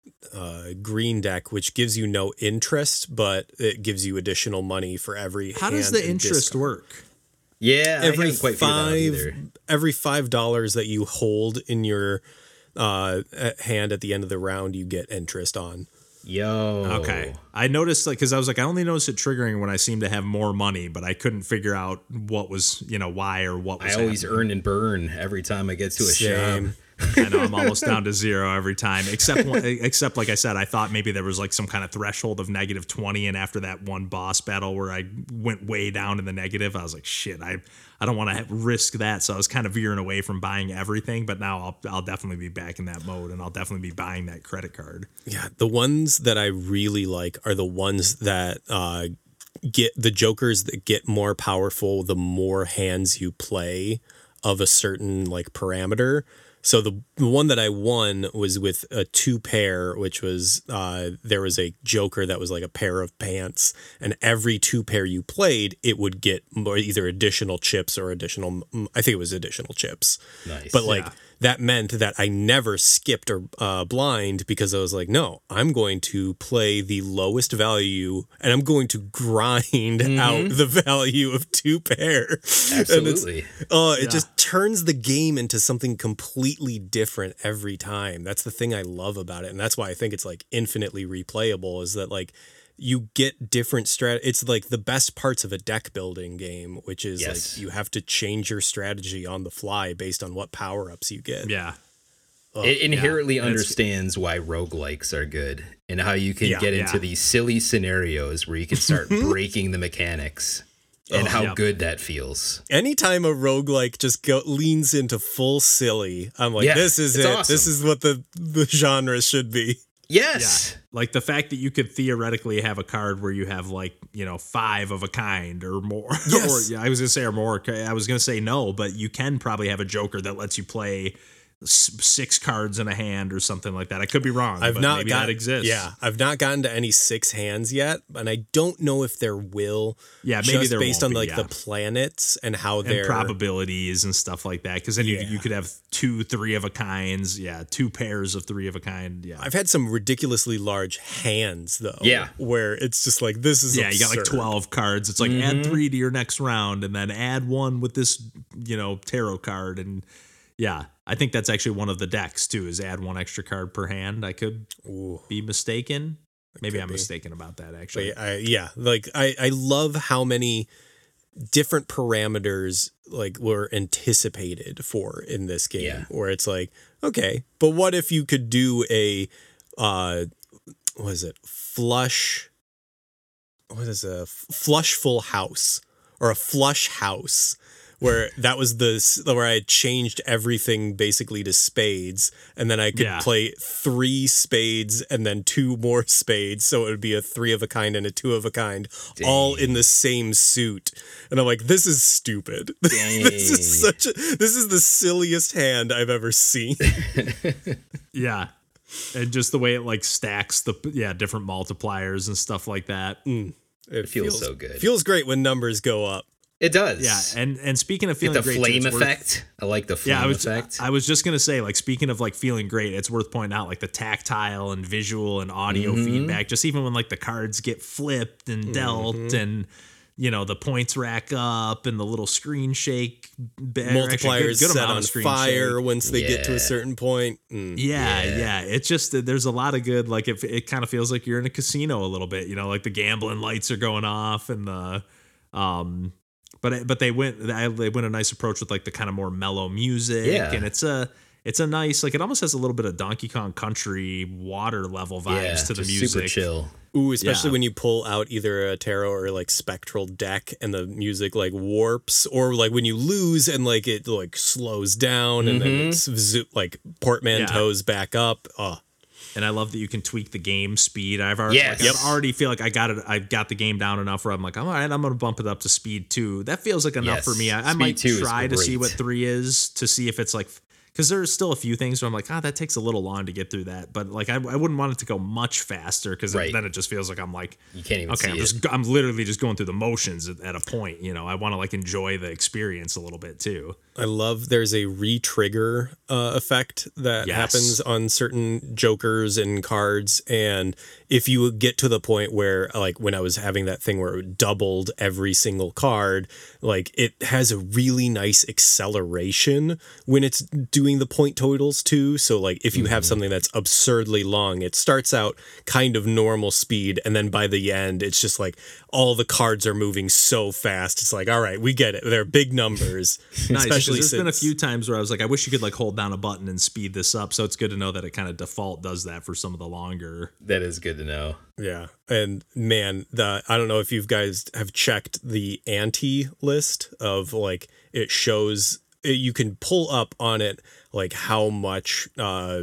uh, green deck, which gives you no interest, but it gives you additional money for every. How does hand the and interest discard. work? Yeah, I Every haven't quite figured that out five, either. every five dollars that you hold in your uh, hand at the end of the round, you get interest on. Yo. Okay. I noticed like because I was like I only noticed it triggering when I seem to have more money, but I couldn't figure out what was you know why or what was. I always happening. earn and burn every time I get to a Same. shop. I know I'm almost down to zero every time, except one- except like I said, I thought maybe there was like some kind of threshold of negative twenty, and after that one boss battle where I went way down in the negative, I was like, shit, I I don't want to risk that, so I was kind of veering away from buying everything. But now I'll I'll definitely be back in that mode, and I'll definitely be buying that credit card. Yeah, the ones that I really like are the ones that uh, get the jokers that get more powerful the more hands you play of a certain like parameter. So the, the one that I won was with a two pair, which was uh, there was a joker that was like a pair of pants, and every two pair you played, it would get more, either additional chips or additional. I think it was additional chips. Nice. But like Yeah. that meant that I never skipped or uh, blind because I was like, no, I'm going to play the lowest value and I'm going to grind mm-hmm. out the value of two pair. Absolutely. Oh, uh, it Yeah. just turns the game into something completely different every time. That's the thing I love about it. And that's why I think it's like infinitely replayable, is that like you get different strat. It's like the best parts of a deck building game, which is Yes. like you have to change your strategy on the fly based on what power ups you get. Yeah. It inherently yeah. understands why roguelikes are good and how you can Yeah, get into yeah. these silly scenarios where you can start breaking the mechanics and Oh, how yep. good that feels. Anytime a roguelike just go, leans into full silly, I'm like, Yeah, this is it's it. awesome. This is what the, the genre should be. Yes. Yeah. Like the fact that you could theoretically have a card where you have like, you know, five of a kind or more. Yes. or yeah, I was going to say or more. I was going to say no, but you can probably have a Joker that lets you play s- six cards in a hand or something like that. I could be wrong. I've but not maybe got, that exists. Yeah, I've not gotten to any six hands yet, and I don't know if there will. Yeah, maybe just there based won't on be, like yeah. the planets and how And they're probabilities and stuff like that. Because then you, Yeah. you could have two, three of a kinds. Yeah, two pairs of three of a kind. Yeah. I've had some ridiculously large hands though. Yeah. where it's just like this is Yeah, you got like absurd. twelve cards. It's like add three to your next round and then add one with this, you know, tarot card. And yeah, I think that's actually one of the decks too, is add one extra card per hand. I could Ooh. be mistaken. Maybe could I'm be. mistaken about that actually. But I, yeah, like I, I love how many different parameters like were anticipated for in this game. Yeah. Where it's like, okay, but what if you could do a, uh, what is it, flush? What is a f- flush full house or a flush house? Where that was the where I had changed everything basically to spades, and then I could Yeah. play three spades and then two more spades, so it would be a three of a kind and a two of a kind, all in the same suit. And I'm like, this is stupid. this is such a this is the silliest hand I've ever seen. Yeah. And just the way it like stacks the yeah, different multipliers and stuff like that. It feels so good. Feels great when numbers go up. It does. Yeah, and and speaking of Get feeling the great, too, flame it's worth- effect. I like the flame Yeah, I was effect. I was just gonna say, like, speaking of like feeling great, it's worth pointing out like the tactile and visual and audio Mm-hmm. feedback. Just even when like the cards get flipped and dealt, Mm-hmm. and you know the points rack up and the little screen shake, b- or actually a Multipliers good, good set amount on of screen fire shake. once they get to Yeah. a certain point. Mm. Yeah, Yeah. yeah, It's just that there's a lot of good. Like, if it kind of feels like you're in a casino a little bit, you know, like the gambling lights are going off and the, um, but it- but they went they they went a nice approach with like the kind of more mellow music, Yeah. and it's a it's a nice like it almost has a little bit of Donkey Kong Country water level vibes yeah, to the just music. super chill. Ooh, especially Yeah. when you pull out either a tarot or like spectral deck and the music like warps, or like when you lose and like it like slows down and then it's zo- like portmanteaus back up. Oh, And I love that you can tweak the game speed. I've already, Yes. like, Yep. I've already feel like I got it. I've got the game down enough where I'm like, all right, I'm going to bump it up to speed two. That feels like enough Yes. for me. I, I Speed might two is try to see great. what three is to see if it's like, because there's still a few things where I'm like, ah, that takes a little long to get through that. But like, I, I wouldn't want it to go much faster because Right. then it just feels like I'm like, You can't even okay, see I'm it. just, I'm literally just going through the motions at, at a point. You know, I want to like enjoy the experience a little bit too. I love there's a re-trigger uh, effect that Yes. happens on certain jokers and cards, and if you get to the point where like when I was having that thing where it doubled every single card, like it has a really nice acceleration when it's doing the point totals too. So like if you have something that's absurdly long, it starts out kind of normal speed, and then by the end it's just like all the cards are moving so fast. It's like, all right, we get it. They're big numbers. Nice. 'cause Especially there's been a since- few times where I was like, I wish you could like hold down a button and speed this up. So it's good to know that it kind of default does that for some of the longer. That is good to know. Yeah. And man, the I don't know if you guys have checked the anti list of like it shows it, you can pull up on it like how much uh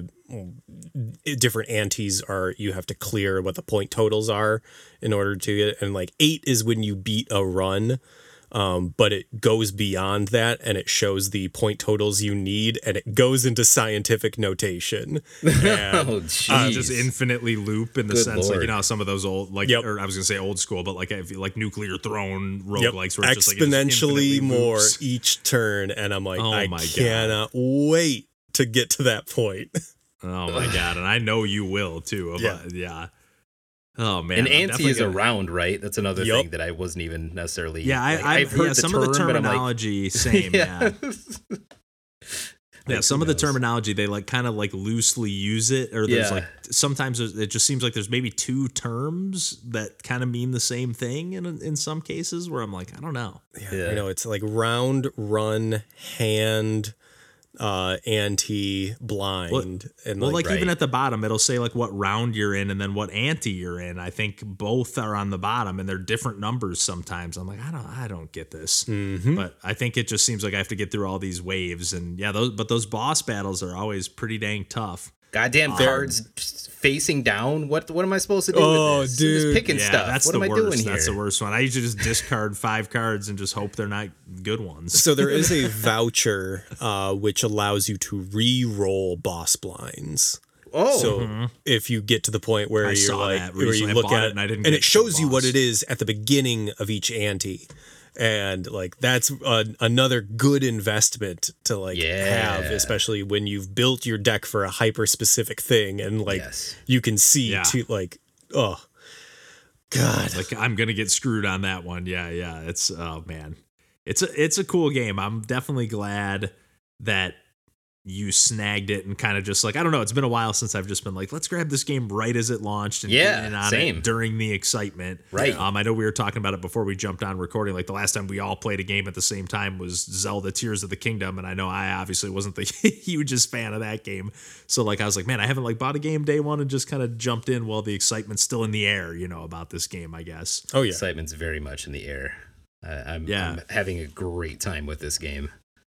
different antes are you have to clear, what the point totals are in order to get, and like eight is when you beat a run. Um, but it goes beyond that and it shows the point totals you need, and it goes into scientific notation. And Oh, Uh, jeez. just infinitely loop in the Good sense like, you Lord. know, how some of those old, like, Yep. or I was gonna say old school, but like, I feel like Nuclear Throne Yep. roguelikes where it's just like it just exponentially infinitely more loops. each turn, and I'm like, Oh I my God. cannot wait to get to that point. Oh my god, and I know you will too. Yeah. yeah. yeah. Oh man, And I'm Ante is definitely gonna- around, right? That's another Yup. thing that I wasn't even necessarily. Yeah, I, like, I've heard the some of the term, but I'm like, terminology. Same, yeah. yeah. Yeah, Like, some who of the knows? terminology they like kind of like loosely use it, or there's Yeah. like sometimes there's, it just seems like there's maybe two terms that kind of mean the same thing in in some cases where I'm like, I don't know. Yeah, Yeah. I know it's like round, run, hand, uh, ante, blind, Well- and Well, like right. even at the bottom, it'll say like what round you're in and then what ante you're in. I think both are on the bottom, and they're different numbers sometimes. I'm like, I don't, I don't get this. Mhm. But I think it just seems like I have to get through all these waves, and yeah, those. But those boss battles are always pretty dang tough. Goddamn cards facing down. What what am I supposed to do Oh, with this? I'm dude. just picking Yeah, stuff. that's What the am I worst. doing here? That's the worst one. I usually just discard five cards and just hope they're not good ones. So there is a voucher uh, which allows you to re-roll boss blinds. Oh, So if you get to the point where I you're saw like, that where recently. you I look bought at it and I didn't and get it to shows the you what boss. it is at the beginning of each ante, and like that's uh, another good investment to like Yeah. have, especially when you've built your deck for a hyper specific thing, and like Yes. you can see Yeah. to like, oh god, Like I'm gonna get screwed on that one. Yeah, yeah. It's oh man, it's a it's a cool game. I'm definitely glad that you snagged it and kind of just like I don't know. It's been a while since I've just been like, let's grab this game right as it launched and Yeah, get in on same. it during the excitement. Right. Um, I know we were talking about it before we jumped on recording. Like the last time we all played a game at the same time was Zelda Tears of the Kingdom, and I know I obviously wasn't the hugest fan of that game. So like I was like, man, I haven't like bought a game day one and just kind of jumped in while the excitement's still in the air, you know, about this game. I guess. oh yeah. excitement's very much in the air. I, I'm, Yeah. I'm having a great time with this game.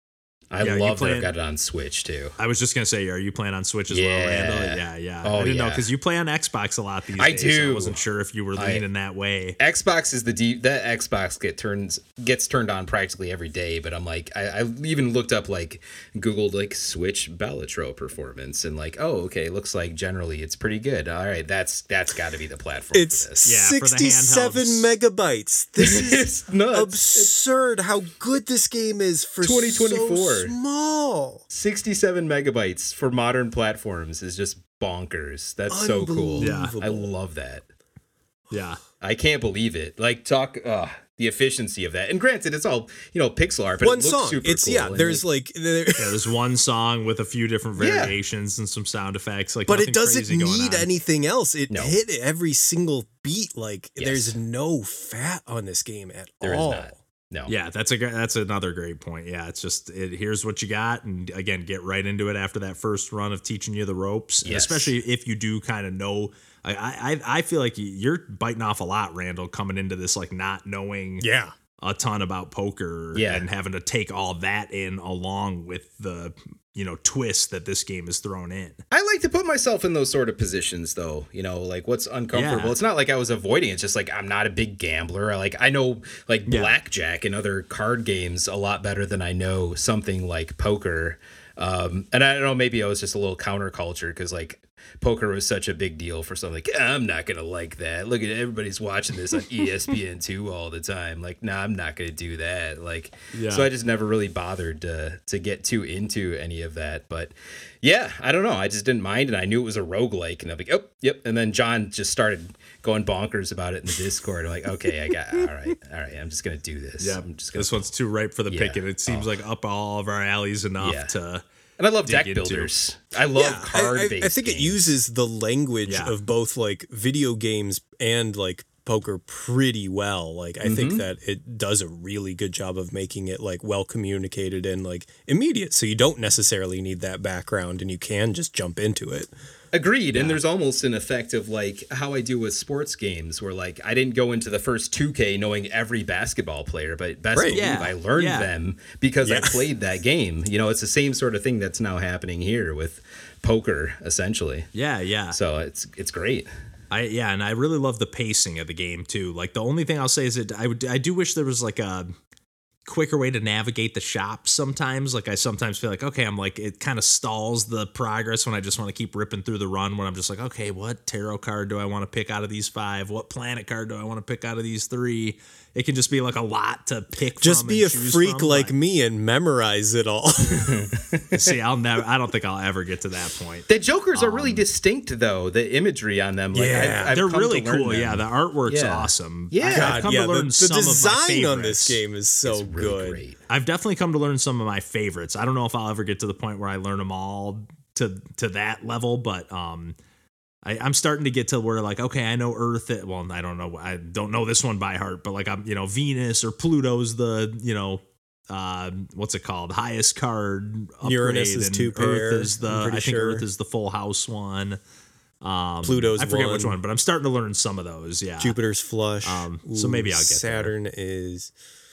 I Yeah, you love that playing- I've got it on Switch too. I was just gonna say, are you playing on Switch as well, Yeah. Randall? Yeah, yeah. Oh, I didn't know yeah. because you play on Xbox a lot these I days. so I do. wasn't sure if you were I- leaning that way. Xbox is the deep that Xbox get turns gets turned on practically every day, but I'm like I, I even looked up like Googled like Switch Balatro performance and like oh okay looks like generally it's pretty good. All right, that's that's got to be the platform It's for this. Yeah, for the sixty-seven handhelds. megabytes. This is It's nuts. absurd how good this game is for twenty twenty-four. so small. sixty-seven megabytes for modern platforms is just bonkers. That's so cool. Yeah. I love that. Yeah. I can't believe it. Like talk uh the efficiency of that. And granted it's all, you know, pixel art, but One it looks song. super It's cool. yeah. And, There's like, there, Yeah, there's one song with a few different Yeah. variations and some sound effects. Like, but nothing it doesn't crazy going need on. anything else. It No. hit every single beat. Like Yes. there's no fat on this game at There is all. not. No. Yeah, that's a gr- that's another great point. Yeah, it's just it, here's what you got, and again, get right into it after that first run of teaching you the ropes, and Yes. especially if you do kind of know. I, I I feel like you're biting off a lot, Randall, coming into this like not knowing Yeah. a ton about poker Yeah. and having to take all that in along with the you know twist that this game is thrown in. I like to put myself in those sort of positions though, you know, like what's uncomfortable. Yeah. It's not like I was avoiding it, it's just like I'm not a big gambler. I like I know like Yeah. blackjack and other card games a lot better than I know something like poker. Um, and I don't know, maybe I was just a little counterculture because like poker was such a big deal for something. Like, I'm not gonna like that. Look at everybody's watching this on E S P N two all the time. Like, nah, I'm not gonna do that. Like, Yeah. so I just never really bothered to to get too into any of that. But yeah, I don't know. I just didn't mind, and I knew it was a roguelike, and I'm like, oh, yep. And then John just started going bonkers about it in the Discord. I'm like, okay, I got all right, all right. I'm just gonna do this. Yeah, I'm just gonna. this one's too ripe for the Yeah. picking. It seems Oh. like up all of our alleys enough Yeah. to. And I love dig deck into. builders. I love Yeah, I- card I, based. I think it uses the language Yeah. of both like video games and like poker pretty well. Like I Mm-hmm. think that it does a really good job of making it like well communicated and like immediate. So you don't necessarily need that background and you can just jump into it. Agreed. And there's almost an effect of like how I do with sports games where like I didn't go into the first two K knowing every basketball player, but best Right. believe Yeah. I learned Yeah. them because I Yeah. played that game. You know, it's the same sort of thing that's now happening here with poker essentially. Yeah, yeah. So it's it's great. I yeah, and I really love the pacing of the game too. Like the only thing I'll say is that I would I do wish there was like a quicker way to navigate the shop sometimes. Like I sometimes feel like, okay, I'm like, it kind of stalls the progress when I just want to keep ripping through the run when I'm just like, okay, what tarot card do I want to pick out of these five? What planet card do I want to pick out of these three? It can just be like a lot to pick Just from be and a choose freak from, like but- me and memorize it all. See, I'll never, I don't think I'll ever get to that point. The Jokers are really distinct, though. The imagery on them, like, Yeah, I've, I've They're come really to learn cool. them. Yeah, the artwork's Yeah. awesome. Yeah. I- I've God, come yeah, to the, learn the some of my design on this favorites. game is so It's really good. great. I've definitely come to learn some of my favorites. I don't know if I'll ever get to the point where I learn them all to to that level, but um, I, I'm starting to get to where like, okay, I know Earth. Well, I don't know. I don't know this one by heart, but like I'm, you know, Venus or Pluto's the, you know, uh, what's it called? Highest card. Upgrade, Uranus is and two pair, Earth is the. I'm I pretty think sure. Earth is the full house one. Um, Pluto's I forget one. which one, but I'm starting to learn some of those. Yeah, Jupiter's flush. Um, so maybe I'll get there. Saturn is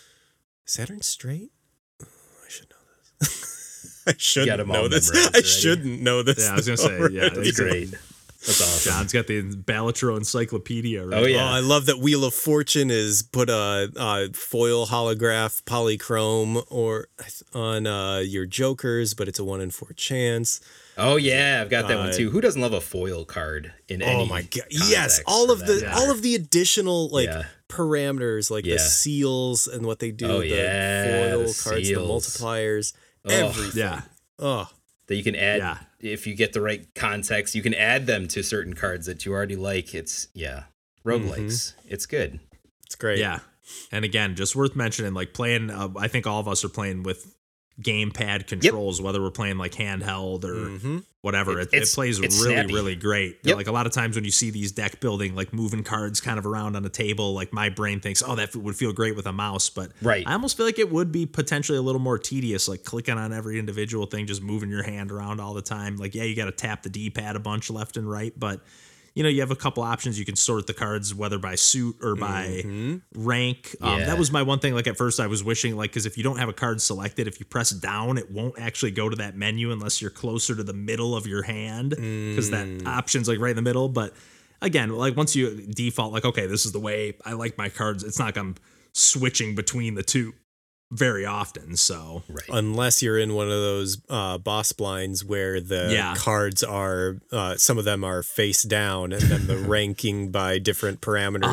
Saturn straight? Oh, I should know this. I got shouldn't 'em all know this. memorized I already. shouldn't know this. Yeah, I was gonna say, yeah, already. That's great. That's awesome. John's got the Balatro Encyclopedia. Right? Oh, yeah. Oh, I love that Wheel of Fortune is put a, a foil holograph polychrome or on uh, your Jokers, but it's a one in four chance. Oh yeah, I've got that one Uh, too. Who doesn't love a foil card in any? Oh my god! context Yes, all for of that the matter? all of the additional like Yeah. parameters, like Yeah. the seals and what they do, Oh, the yeah, foil the cards, seals. the multipliers, Oh. everything. Yeah. Oh, that you can add Yeah. if you get the right context. You can add them to certain cards that you already like. It's yeah, roguelikes. It's good. it's great. Yeah. And again, just worth mentioning, like playing, uh, I think all of us are playing with gamepad controls, whether we're playing like handheld or Mm-hmm. whatever. It- It, it it's- plays it's really, snappy. really great. Yep. Like a lot of times when you see these deck building, like moving cards kind of around on a table, like my brain thinks, oh, that would feel great with a mouse. But Right. I almost feel like it would be potentially a little more tedious, like clicking on every individual thing, just moving your hand around all the time. Like, yeah, you got to tap the D-pad a bunch left and right, but you know, you have a couple options. You can sort the cards whether by suit or by rank. Um, Yeah. That was my one thing. Like at first I was wishing, like, because if you don't have a card selected, if you press down, it won't actually go to that menu unless you're closer to the middle of your hand, because that option's like right in the middle. But again, like once you default, like, okay, this is the way I like my cards. It's not like I'm switching between the two very often. So Right. Unless you're in one of those uh, boss blinds where the Yeah. cards are, uh, some of them are face down, and then the ranking by different parameters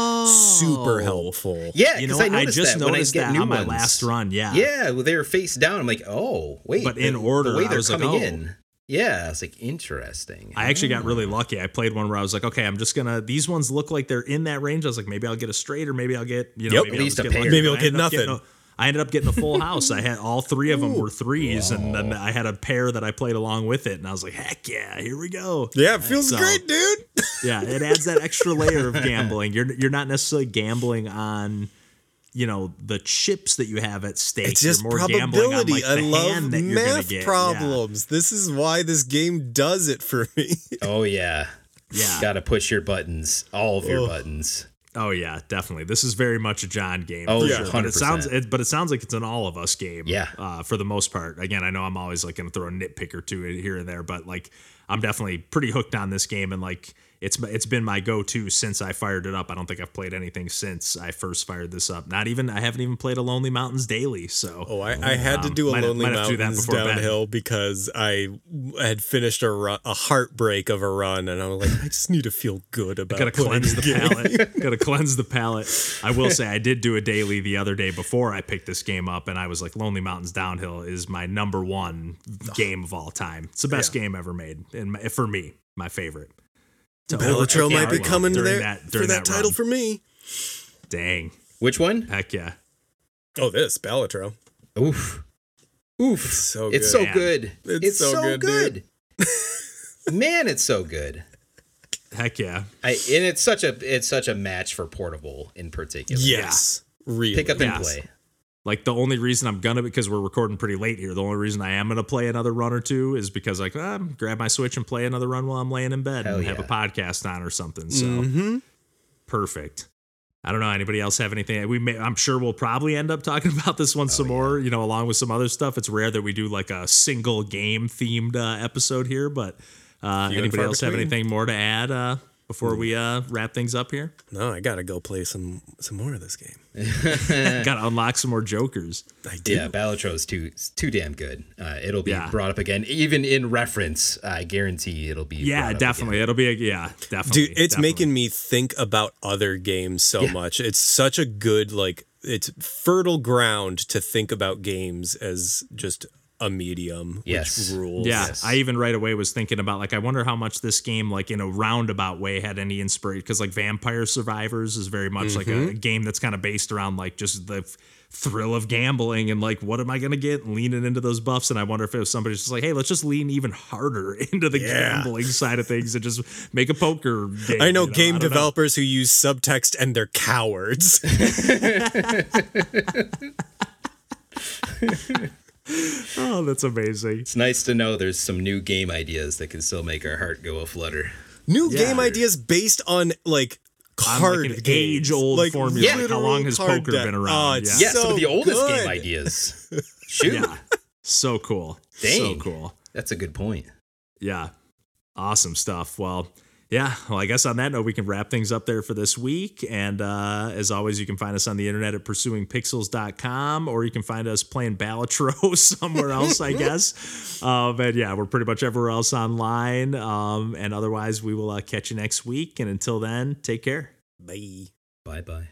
is super helpful. Yeah, You know, because I what? I noticed just that when I noticed get that new on my ones. last run. Yeah. Yeah, well, they were face down. I'm like, oh, wait. But in the, order, the way I they're was like, coming oh. in. Yeah, I was like, interesting. I actually got really lucky. I played one where I was like, okay, I'm just gonna. These ones look like they're in that range. I was like, maybe I'll get a straight, or maybe I'll get, you know, Yep. maybe At I'll least just a get pair. lucky. Maybe I'll I get ended up getting nothing. a- I ended up getting a full house. I had all three of them were threes, and then I had a pair that I played along with it, and I was like, heck yeah, here we go. Yeah, it feels So- great, dude. Yeah, it adds that extra layer of gambling. You're you're not necessarily gambling on, you know, the chips that you have at stake. It's just you're more gambling on, probability. like, the I hand love that you're gonna math get. Yeah. problems. This is why this game does it for me. Oh, yeah. Yeah. Got to push your buttons, all of your buttons. Oh yeah, definitely. This is very much a John game. Oh, for yeah, sure. But one hundred it sounds, percent. it, but it sounds like it's an all of us game. Yeah. uh, for the most part. Again, I know I'm always like going to throw a nitpick or two here and there, but like I'm definitely pretty hooked on this game, and like it's it's been my go-to since I fired it up. I don't think I've played anything since I first fired this up. Not even I haven't even played a Lonely Mountains daily. So Oh, I, I had to Um, do a might have- Lonely might have to do that Mountains before bed. downhill because I had finished a run, a heartbreak of a run, and I was like, I just need to feel good about Gotta playing cleanse the game. palate. Gotta cleanse the palate. I will say I did do a daily the other day before I picked this game up, and I was like, Lonely Mountains Downhill is my number one game of all time. It's the best game ever made, and my, for me, my favorite. To Bellatrix overcome might be well coming during there that, for during that, title run. for me. Dang, Which one? heck yeah! Oh, this Bellatrix. Oof. Oof. So good. It's so Man. good. It's It's, so so, good, good. dude. Man, it's so good. Heck yeah! I, and it's such a it's such a match for portable in particular. Yes, really. Pick up and Yes. play. Like the only reason I'm gonna, because we're recording pretty late here, the only reason I am gonna play another run or two is because like ah, grab my Switch and play another run while I'm laying in bed Hell and have a yeah. podcast on or something. So Mhm. perfect. I don't know. Anybody else have anything? We may, I'm sure we'll probably end up talking about this one some more, you know, along with some other stuff. It's rare that we do like a single game themed uh, episode here, but uh, Few and anybody far else have between. anything more to add? Uh, before we uh, wrap things up here? No, I gotta go play some some more of this game. Gotta unlock some more Jokers. I do. Yeah, Balatro is too too damn good. Uh, it'll be Yeah. brought up again, even in reference. I guarantee it'll be. Yeah, brought up definitely. again. It'll be a yeah, definitely. Dude, it's definitely. making me think about other games so Yeah. much. It's such a good, like, it's fertile ground to think about games as just a medium, Yes. which rules. Yeah, Yes. I even right away was thinking about like I wonder how much this game like in a roundabout way had any inspiration because like Vampire Survivors is very much like a, a game that's kind of based around like just the f- thrill of gambling and like what am I gonna get and leaning into those buffs and I wonder if it was somebody just like hey let's just lean even harder into the Yeah. gambling side of things and just make a poker game. I know you game I don't know. developers who use subtext and they're cowards. Oh, that's amazing. It's nice to know there's some new game ideas that can still make our heart go aflutter. New Yeah. game ideas based on like On, card like an games. age-old Like, formula. Like, how literal long has card poker deck. been around? Oh, it's Yeah, Yeah. some of so the oldest good. game ideas. Shoot, Yeah, so cool. So Dang. cool. that's a good point. Yeah. Awesome stuff. Well, yeah. Well, I guess on that note, we can wrap things up there for this week. And uh, as always, you can find us on the internet at pursuing pixels dot com, or you can find us playing Balatro somewhere else, I guess. Um, and yeah, we're pretty much everywhere else online. Um, and otherwise, we will uh, catch you next week. And until then, take care. Bye. Bye bye.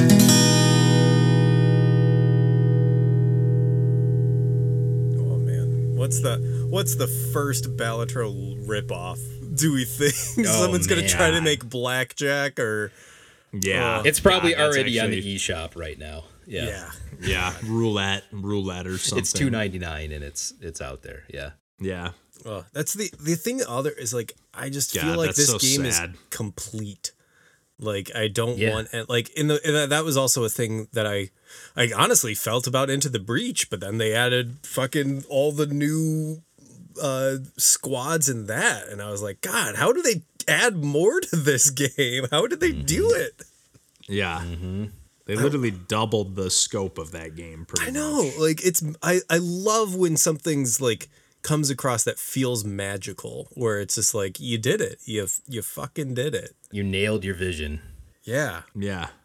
Oh man, what's the what's the first Balatro ripoff? Do we think Oh, someone's gonna try to man. make blackjack or Yeah. It's probably God, that's already on actually- the eShop right now. Yeah, yeah? Yeah. Roulette, roulette or something. it's two ninety nine and it's it's out there. Yeah, Yeah. Oh, that's the the thing. Other is like I just God, feel like that's this so game sad. is complete. Like I don't Yeah. want and like in the in that, that was also a thing that I I honestly felt about Into the Breach, but then they added fucking all the new uh squads in that, and I was like, God, how do they add more to this game? How did they do it? Yeah. They literally doubled the scope of that game. Pretty I know, like it's I I love when something's like comes across that feels magical, where it's just like you did it, you you fucking did it. you nailed your vision. Yeah. much. Yeah.